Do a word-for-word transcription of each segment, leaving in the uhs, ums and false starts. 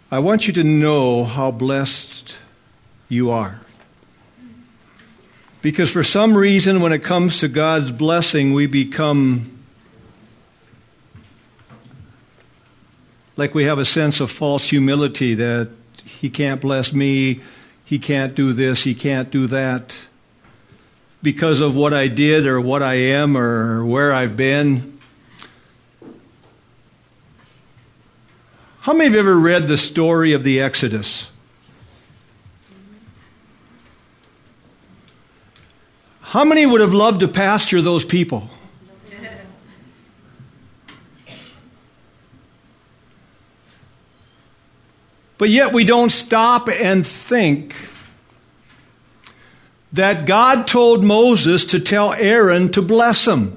I want you to know how blessed you are. Because for some reason, when it comes to God's blessing, we become like we have a sense of false humility that He can't bless me, He can't do this, He can't do that, because of what I did or what I am or where I've been. How many of you have ever read the story of the Exodus? How many would have loved to pastor those people? But yet we don't stop and think that God told Moses to tell Aaron to bless him.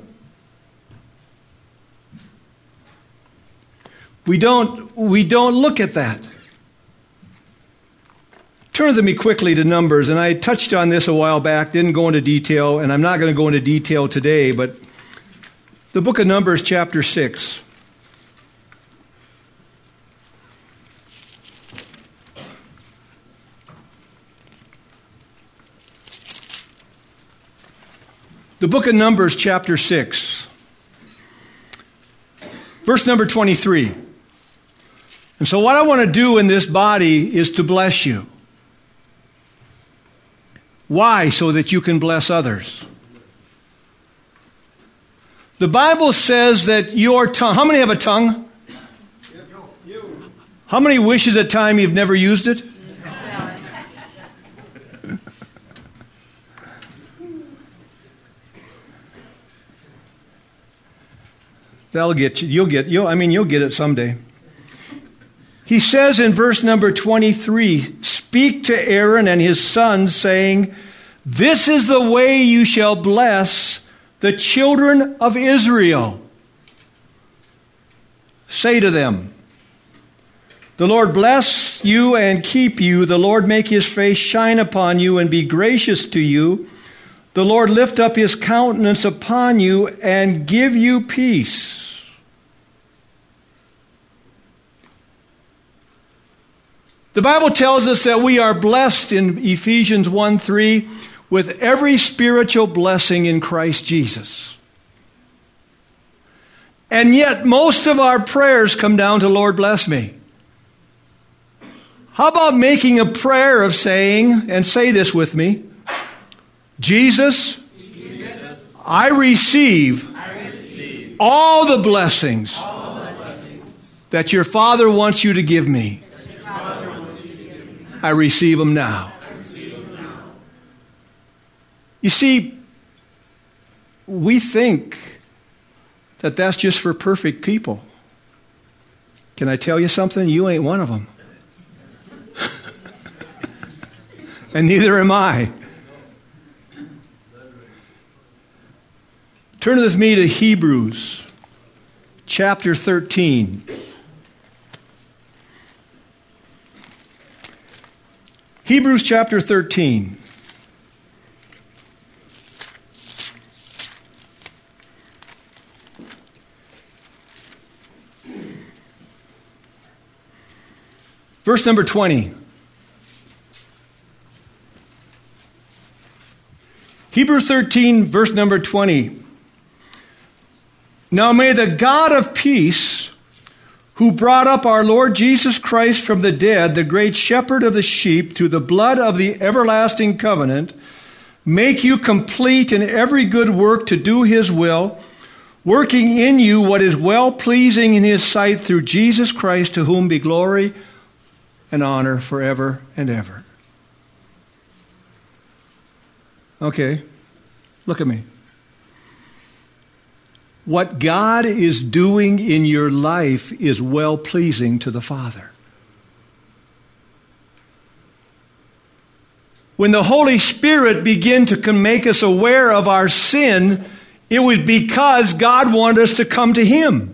We don't, we don't look at that. Turn with me quickly to Numbers, and I touched on this a while back, didn't go into detail, and I'm not going to go into detail today, but the book of Numbers, chapter six. The book of Numbers, chapter six, verse number twenty-three. And so what I want to do in this body is to bless you. Why? So that you can bless others. The Bible says that your tongue, how many have a tongue? How many wish at a time you've never used it? That'll get you. You'll get. You'll. I mean, you'll get it someday. He says in verse number twenty-three, "Speak to Aaron and his sons, saying, this is the way you shall bless the children of Israel. Say to them, the Lord bless you and keep you. The Lord make His face shine upon you and be gracious to you. The Lord lift up His countenance upon you and give you peace." The Bible tells us that we are blessed in Ephesians one three with every spiritual blessing in Christ Jesus. And yet most of our prayers come down to, Lord, bless me. How about making a prayer of saying, and say this with me, Jesus, Jesus I, receive I receive all the blessings, all the blessings that your Father wants you to give me. I receive them now. You see, we think that that's just for perfect people. Can I tell you something? You ain't one of them. And neither am I. Turn with me to Hebrews chapter thirteen. Hebrews chapter thirteen. Verse number twenty. Hebrews thirteen, verse number twenty. Now may the God of peace, who brought up our Lord Jesus Christ from the dead, the great shepherd of the sheep, through the blood of the everlasting covenant, make you complete in every good work to do His will, working in you what is well-pleasing in His sight through Jesus Christ, to whom be glory and honor forever and ever. Okay, look at me. What God is doing in your life is well-pleasing to the Father. When the Holy Spirit began to make us aware of our sin, it was because God wanted us to come to Him.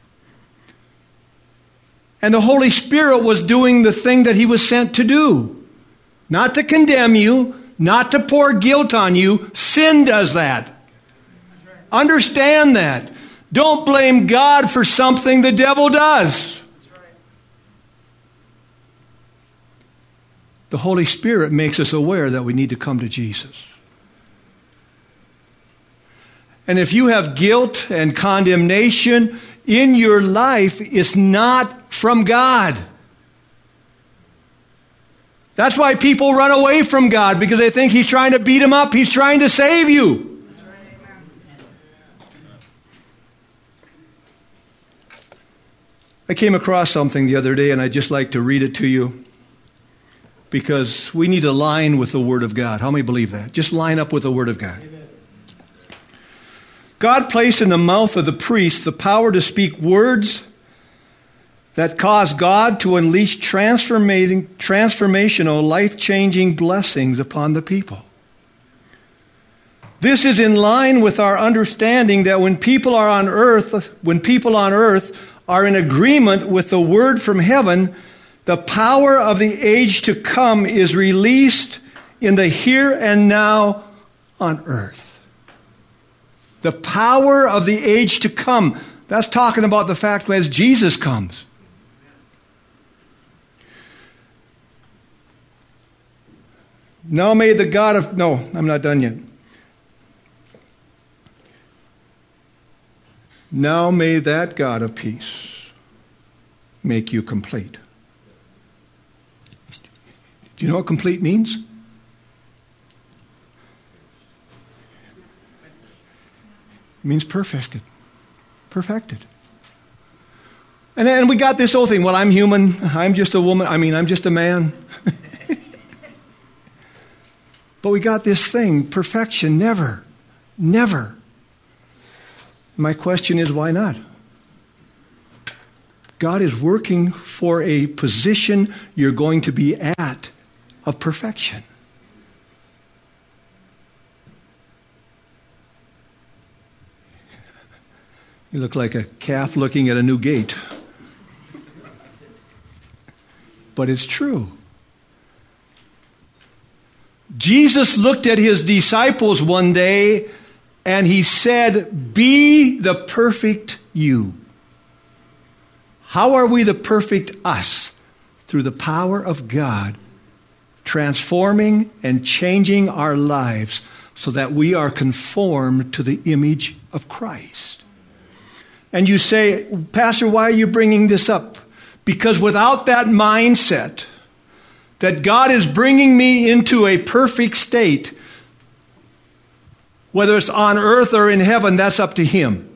And the Holy Spirit was doing the thing that He was sent to do. Not to condemn you, not to pour guilt on you. Sin does that. Understand that. Don't blame God for something the devil does. The Holy Spirit makes us aware that we need to come to Jesus. And if you have guilt and condemnation in your life, it's not from God. That's why people run away from God, because they think He's trying to beat them up. He's trying to save you. I came across something the other day, and I'd just like to read it to you, because we need to line with the Word of God. How many believe that? Just line up with the Word of God. Amen. God placed in the mouth of the priest the power to speak words that cause God to unleash transformating, transformational, life-changing blessings upon the people. This is in line with our understanding that when people are on earth, when people on earth are in agreement with the word from heaven, the power of the age to come is released in the here and now on earth. The power of the age to come. That's talking about the fact as Jesus comes. Now may the God of... No, I'm not done yet. Now may that God of peace make you complete. Do you know what complete means? It means perfected. Perfected. And then we got this whole thing, well, I'm human, I'm just a woman, I mean, I'm just a man. But we got this thing, perfection, never, never. My question is, why not? God is working for a position you're going to be at of perfection. You look like a calf looking at a new gate. But it's true. Jesus looked at his disciples one day and he said, be the perfect you. How are we the perfect us? Through the power of God, transforming and changing our lives so that we are conformed to the image of Christ. And you say, Pastor, why are you bringing this up? Because without that mindset, that God is bringing me into a perfect state, whether it's on earth or in heaven, that's up to Him.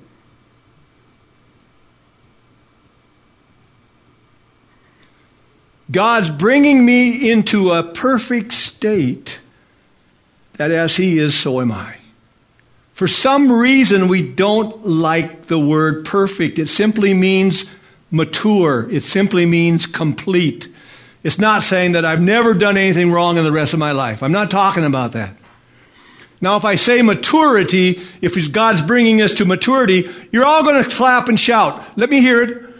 God's bringing me into a perfect state that as He is, so am I. For some reason, we don't like the word perfect. It simply means mature. It simply means complete. It's not saying that I've never done anything wrong in the rest of my life. I'm not talking about that. Now, if I say maturity, if God's bringing us to maturity, you're all going to clap and shout. Let me hear it.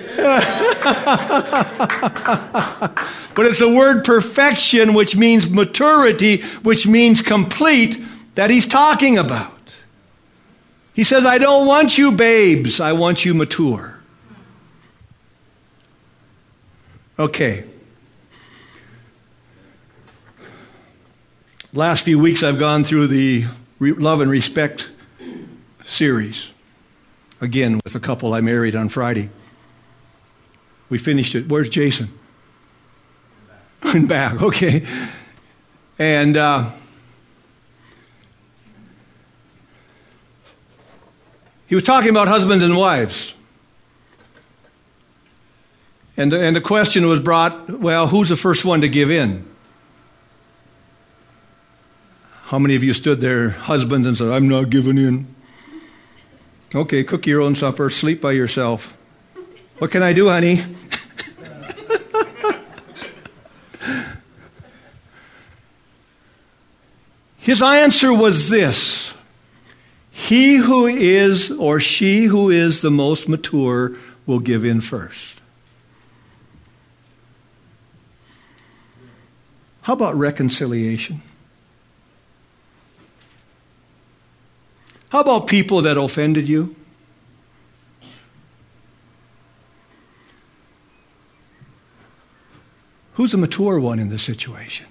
But it's the word perfection, which means maturity, which means complete, that He's talking about. He says, I don't want you babes, I want you mature. Okay. Last few weeks I've gone through the Love and Respect series. Again, with a couple I married on Friday. We finished it. Where's Jason? In back. Okay. And uh, he was talking about husbands and wives. And the, and the question was brought, well, who's the first one to give in? How many of you stood there, husbands, and said, I'm not giving in? Okay, cook your own supper, sleep by yourself. What can I do, honey? His answer was this: he who is or she who is the most mature will give in first. How about reconciliation? How about people that offended you? Who's the mature one in this situation?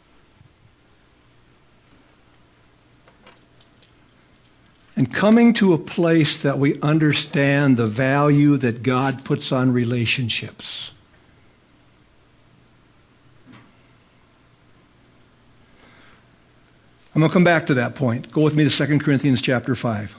And coming to a place that we understand the value that God puts on relationships. I'm going to come back to that point. Go with me to Second Corinthians chapter five.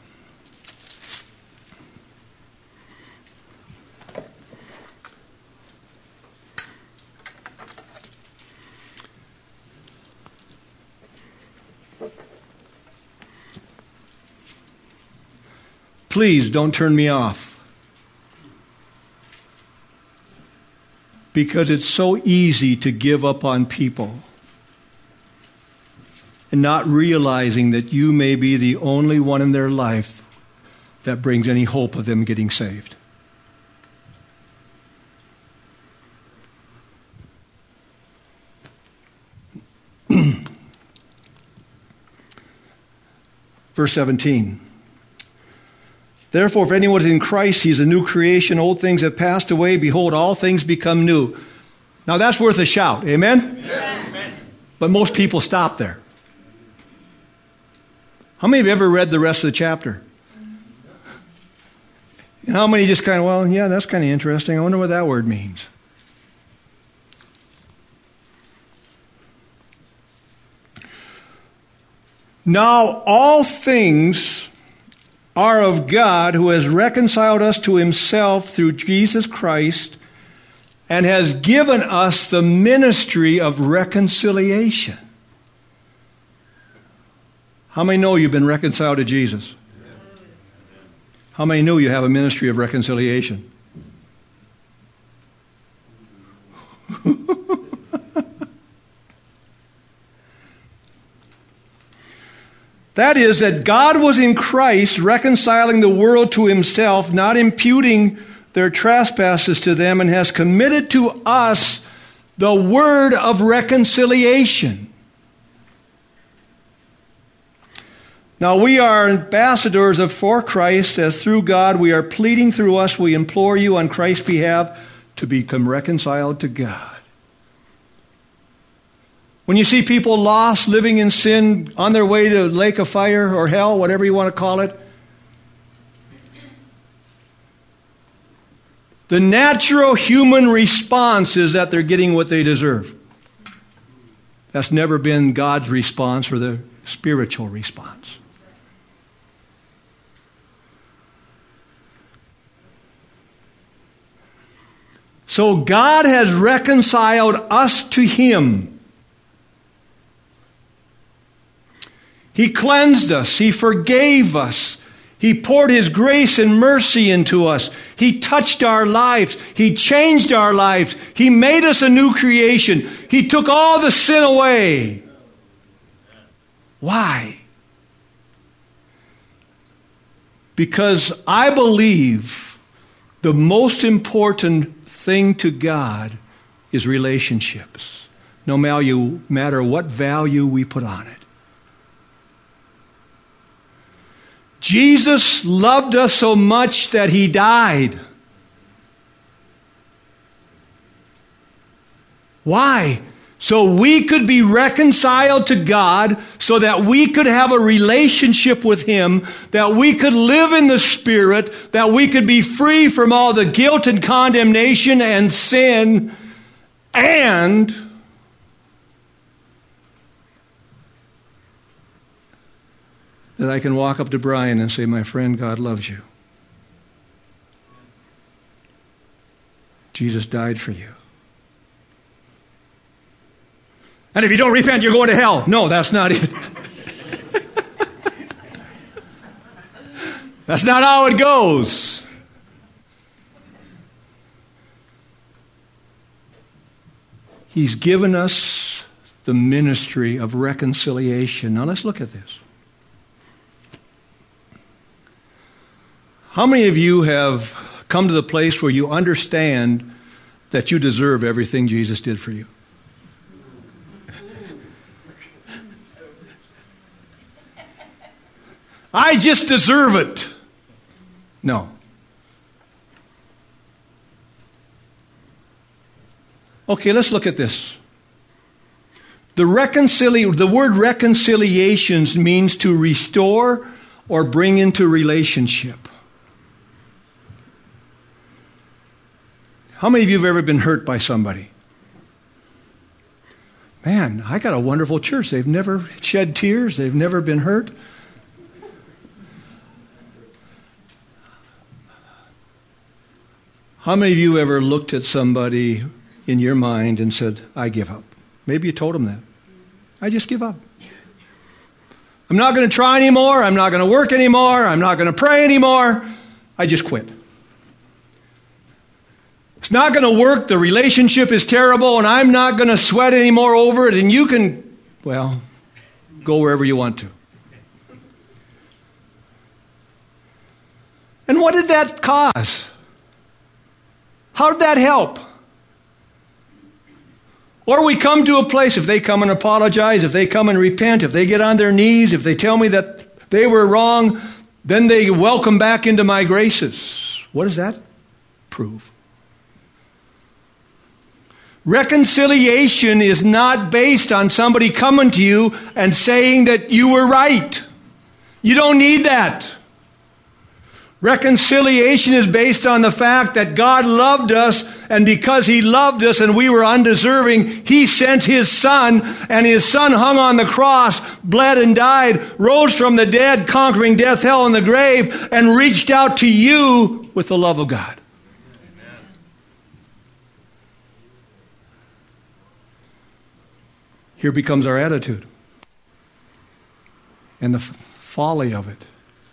Please don't turn me off. Because it's so easy to give up on people and not realizing that you may be the only one in their life that brings any hope of them getting saved. Verse seventeen. Therefore, if anyone is in Christ, he is a new creation. Old things have passed away. Behold, all things become new. Now that's worth a shout. Amen? Amen. But most people stop there. How many have ever read the rest of the chapter? And how many just kind of, well, yeah, that's kind of interesting. I wonder what that word means. Now all things are of God, who has reconciled us to himself through Jesus Christ and has given us the ministry of reconciliation. How many know you've been reconciled to Jesus? How many know you have a ministry of reconciliation? That is, that God was in Christ reconciling the world to himself, not imputing their trespasses to them, and has committed to us the word of reconciliation. Now we are ambassadors of for Christ, as through God we are pleading through us, we implore you on Christ's behalf to become reconciled to God. When you see people lost, living in sin, on their way to lake of fire or hell, whatever you want to call it, the natural human response is that they're getting what they deserve. That's never been God's response or the spiritual response. So God has reconciled us to him. He cleansed us. He forgave us. He poured his grace and mercy into us. He touched our lives. He changed our lives. He made us a new creation. He took all the sin away. Why? Because I believe the most important thing to God is relationships, no matter what value we put on it. Jesus loved us so much that he died. Why? So we could be reconciled to God, so that we could have a relationship with him, that we could live in the Spirit, that we could be free from all the guilt and condemnation and sin, and that I can walk up to Brian and say, my friend, God loves you. Jesus died for you. And if you don't repent, you're going to hell. No, that's not it. That's not how it goes. He's given us the ministry of reconciliation. Now let's look at this. How many of you have come to the place where you understand that you deserve everything Jesus did for you? I just deserve it. No. Okay, let's look at this. The, reconcili- the word reconciliations means to restore or bring into relationship. How many of you have ever been hurt by somebody? Man, I got a wonderful church. They've never shed tears. They've never been hurt. How many of you ever looked at somebody in your mind and said, I give up? Maybe you told them that. I just give up. I'm not going to try anymore. I'm not going to work anymore. I'm not going to pray anymore. I just quit. It's not going to work. The relationship is terrible, and I'm not going to sweat anymore over it. And you can, well, go wherever you want to. And what did that cause? How did that help? Or we come to a place, if they come and apologize, if they come and repent, if they get on their knees, if they tell me that they were wrong, then they welcome back into my graces. What does that prove? Reconciliation is not based on somebody coming to you and saying that you were right. You don't need that. Reconciliation is based on the fact that God loved us, and because He loved us and we were undeserving, He sent His Son, and His Son hung on the cross, bled and died, rose from the dead, conquering death, hell, and the grave, and reached out to you with the love of God. Amen. Here becomes our attitude and the f- folly of it.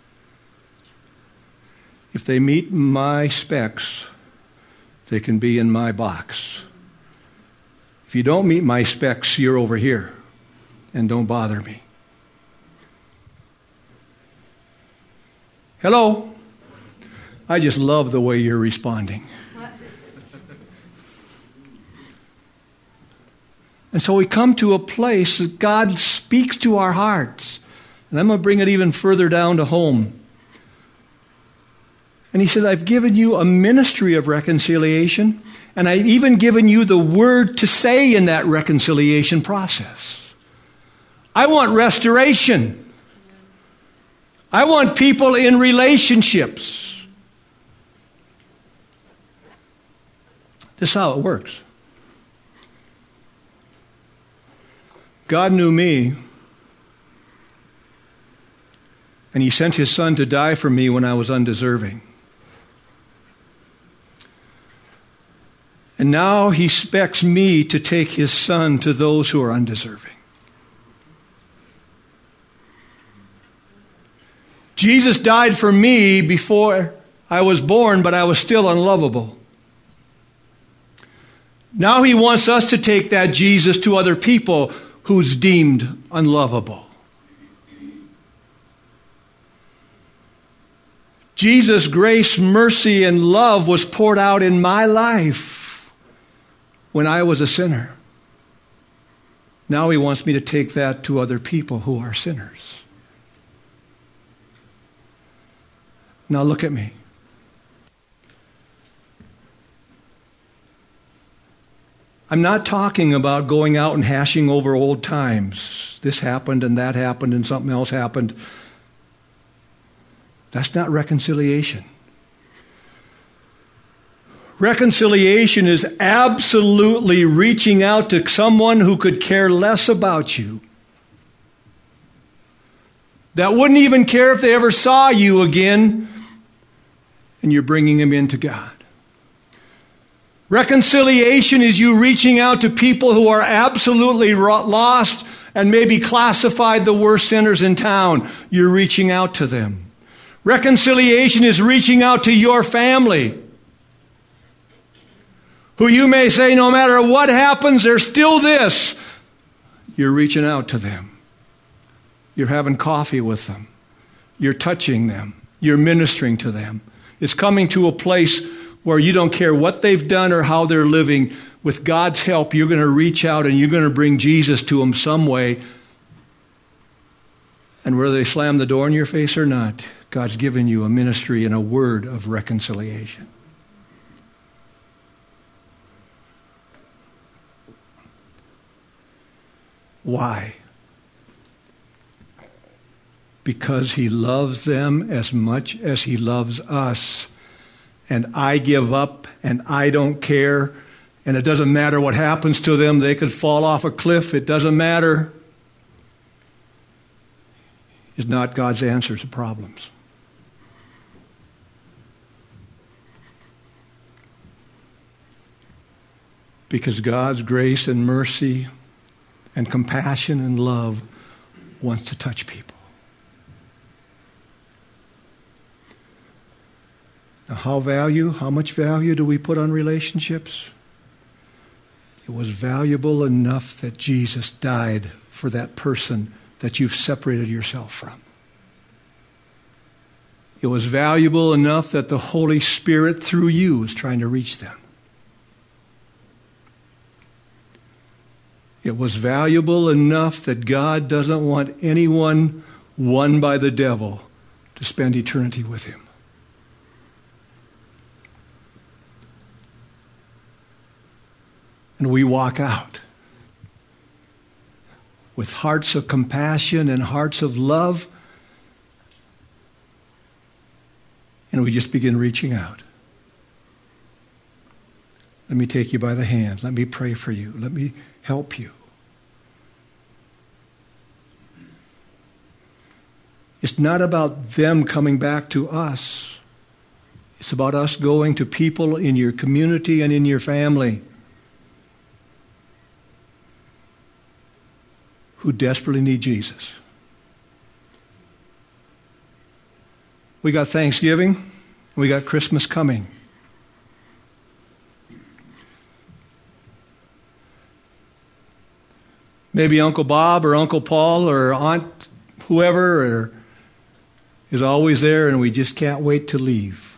If they meet my specs, they can be in my box. If you don't meet my specs, you're over here, and don't bother me. Hello? I just love the way you're responding. And so we come to a place that God speaks to our hearts. And I'm going to bring it even further down to home. And He said, I've given you a ministry of reconciliation, and I've even given you the word to say in that reconciliation process. I want restoration. I want people in relationships. This is how it works. God knew me, and He sent His Son to die for me when I was undeserving. And now He expects me to take His Son to those who are undeserving. Jesus died for me before I was born, but I was still unlovable. Now He wants us to take that Jesus to other people who's deemed unlovable. Jesus' grace, mercy, and love was poured out in my life when I was a sinner. Now He wants me to take that to other people who are sinners. Now look at me. I'm not talking about going out and hashing over old times. This happened and that happened and something else happened. That's not reconciliation. Reconciliation is absolutely reaching out to someone who could care less about you, that wouldn't even care if they ever saw you again, and you're bringing them into God. Reconciliation is you reaching out to people who are absolutely lost and maybe classified the worst sinners in town. You're reaching out to them. Reconciliation is reaching out to your family, who you may say, no matter what happens, there's still this. You're reaching out to them. You're having coffee with them. You're touching them. You're ministering to them. It's coming to a place where you don't care what they've done or how they're living. With God's help, you're going to reach out and you're going to bring Jesus to them some way. And whether they slam the door in your face or not, God's given you a ministry and a word of reconciliation. Why? Because he loves them as much as he loves us. And I give up and I don't care. And it doesn't matter what happens to them. They could fall off a cliff. It doesn't matter. Is not God's answer to problems. Because God's grace and mercy and compassion and love wants to touch people. Now, how value, how much value do we put on relationships? It was valuable enough that Jesus died for that person that you've separated yourself from. It was valuable enough that the Holy Spirit, through you, is trying to reach them. It was valuable enough that God doesn't want anyone won by the devil to spend eternity with him. And we walk out with hearts of compassion and hearts of love, and we just begin reaching out. Let me take you by the hand. Let me pray for you. Let me help you. It's not about them coming back to us. It's about us going to people in your community and in your family who desperately need Jesus. We got Thanksgiving. We got Christmas coming. Maybe Uncle Bob or Uncle Paul or Aunt whoever or is always there, and we just can't wait to leave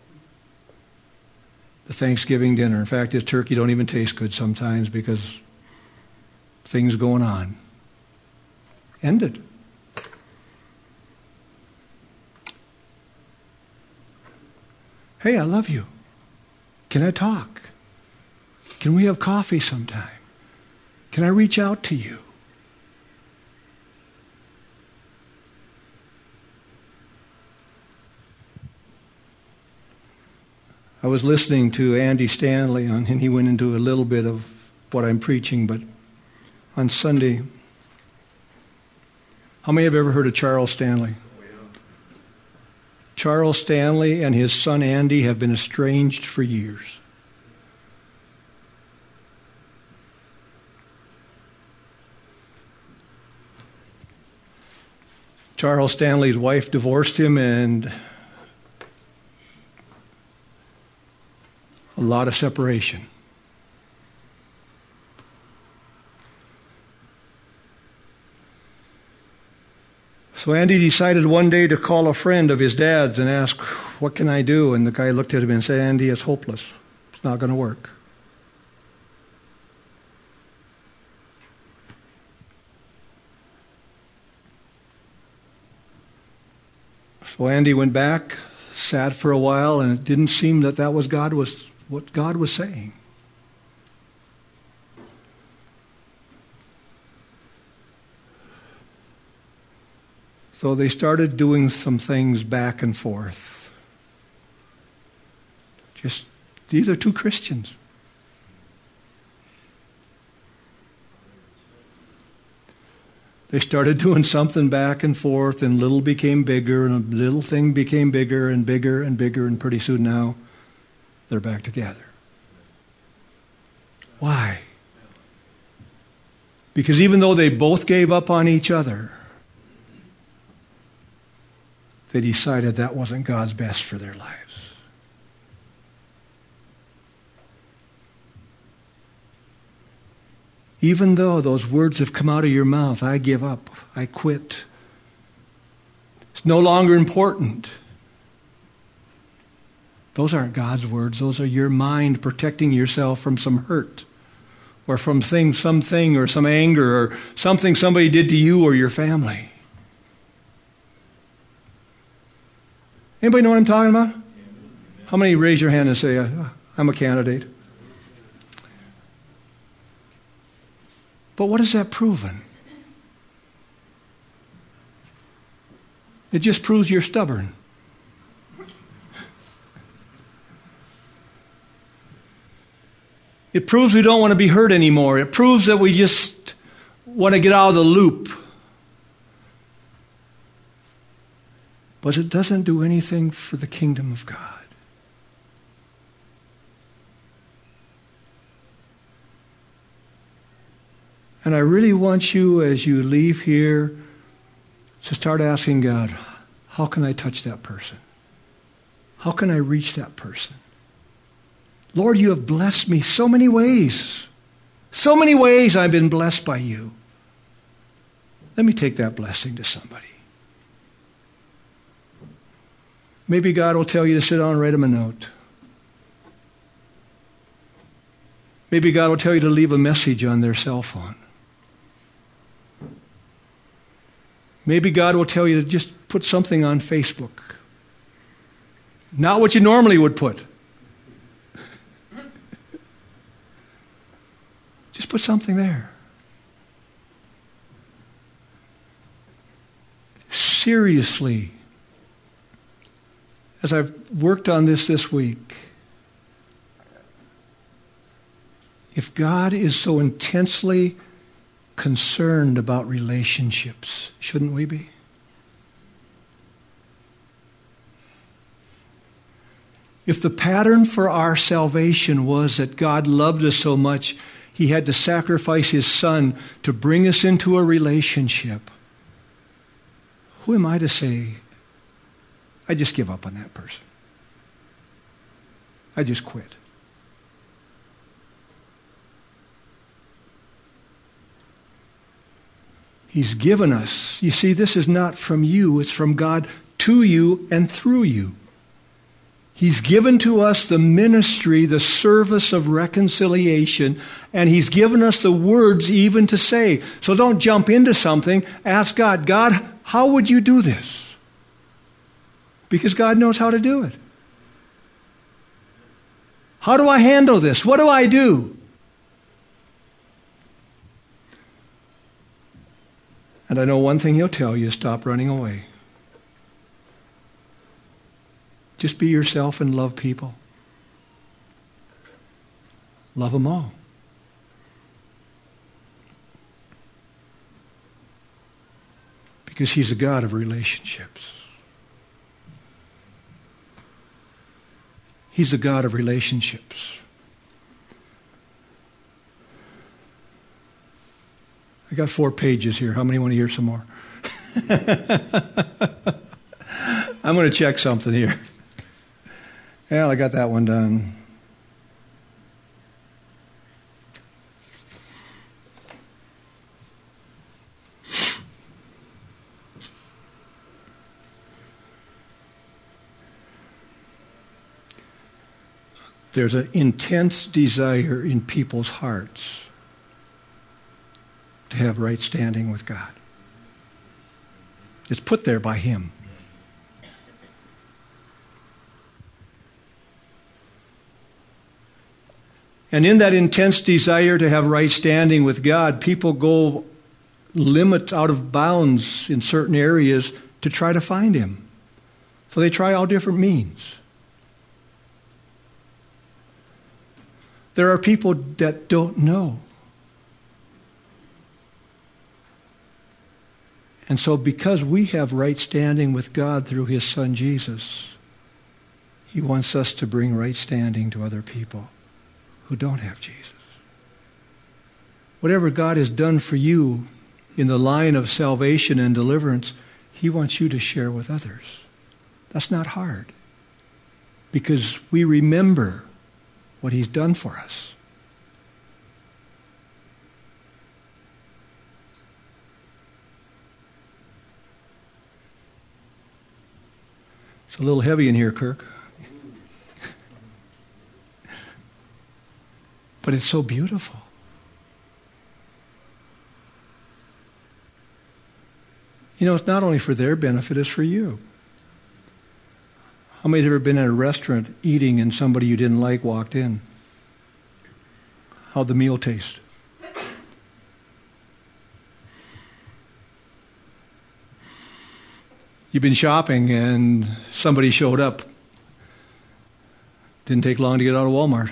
the Thanksgiving dinner. In fact, his turkey don't even taste good sometimes because things going on. Ended. Hey, I love you. Can I talk? Can we have coffee sometime? Can I reach out to you? I was listening to Andy Stanley, on, and he went into a little bit of what I'm preaching, but on Sunday, how many have ever heard of Charles Stanley? Charles Stanley and his son Andy have been estranged for years. Charles Stanley's wife divorced him, and a lot of separation. So Andy decided one day to call a friend of his dad's and ask, what can I do? And the guy looked at him and said, Andy, it's hopeless. It's not going to work. So Andy went back, sat for a while, and it didn't seem that that was God was what God was saying. So they started doing some things back and forth. Just, these are two Christians. They started doing something back and forth, and little became bigger, and a little thing became bigger and bigger and bigger, and pretty soon now they're back together. Why? Because even though they both gave up on each other, they decided that wasn't God's best for their lives. Even though those words have come out of your mouth, I give up, I quit. It's no longer important. Those aren't God's words. Those are your mind protecting yourself from some hurt or from thing, something or some anger or something somebody did to you or your family. Anybody know what I'm talking about? How many raise your hand and say, I'm a candidate? But what has that proven? It just proves you're stubborn. It proves we don't want to be hurt anymore. It proves that we just want to get out of the loop. But it doesn't do anything for the kingdom of God. And I really want you, as you leave here, to start asking God, how can I touch that person? How can I reach that person? Lord, you have blessed me so many ways. So many ways I've been blessed by you. Let me take that blessing to somebody. Maybe God will tell you to sit down and write him a note. Maybe God will tell you to leave a message on their cell phone. Maybe God will tell you to just put something on Facebook. Not what you normally would put. Just put something there. Seriously, as I've worked on this this week, if God is so intensely concerned about relationships, shouldn't we be? If the pattern for our salvation was that God loved us so much, he had to sacrifice his son to bring us into a relationship, who am I to say, I just give up on that person? I just quit. He's given us. You see, this is not from you. It's from God to you and through you. He's given to us the ministry, the service of reconciliation, and he's given us the words even to say. So don't jump into something. Ask God, God, how would you do this? Because God knows how to do it. How do I handle this? What do I do? And I know one thing he'll tell you, stop running away. Just be yourself and love people. Love them all. Because he's a God of relationships. He's a God of relationships. I got four pages here. How many want to hear some more? I'm going to check something here. Well, I got that one done. There's an intense desire in people's hearts to have right standing with God. It's put there by him. And in that intense desire to have right standing with God, people go limits out of bounds in certain areas to try to find him. So they try all different means. There are people that don't know. And so because we have right standing with God through his son Jesus, he wants us to bring right standing to other people who don't have Jesus. Whatever God has done for you in the line of salvation and deliverance, he wants you to share with others. That's not hard, because we remember what he's done for us. It's a little heavy in here, Kirk. But it's so beautiful. You know, it's not only for their benefit, it's for you. How many have ever been at a restaurant eating and somebody you didn't like walked in? How'd the meal taste? You've been shopping and somebody showed up. Didn't take long to get out of Walmart.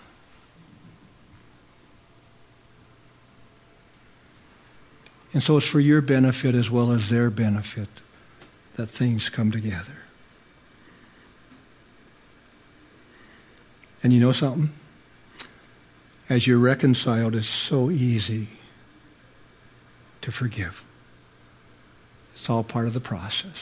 And so it's for your benefit as well as their benefit that things come together. And you know something? As you're reconciled, it's so easy to forgive. It's all part of the process.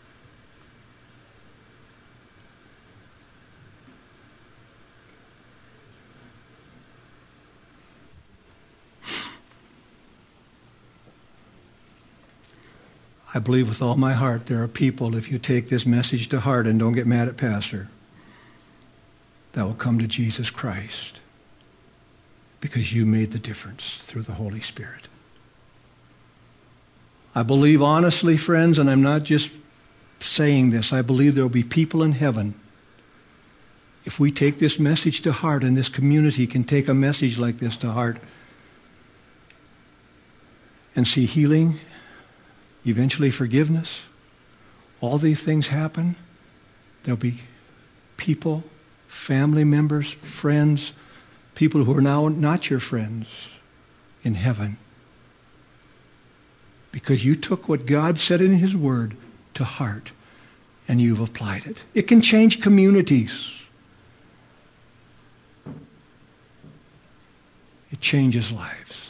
I believe with all my heart there are people, if you take this message to heart and don't get mad at Pastor, that will come to Jesus Christ because you made the difference through the Holy Spirit. I believe honestly, friends, and I'm not just saying this, I believe there will be people in heaven, if we take this message to heart, and this community can take a message like this to heart and see healing, eventually forgiveness, all these things happen, there'll be people, family members, friends, people who are now not your friends in heaven. Because you took what God said in His Word to heart and you've applied it. It can change communities. It changes lives.